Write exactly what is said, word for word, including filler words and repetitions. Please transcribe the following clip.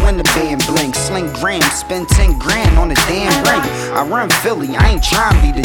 when the band blinks. Sling grams, spend ten grand on a damn ring. I run Philly, I ain't trying to be the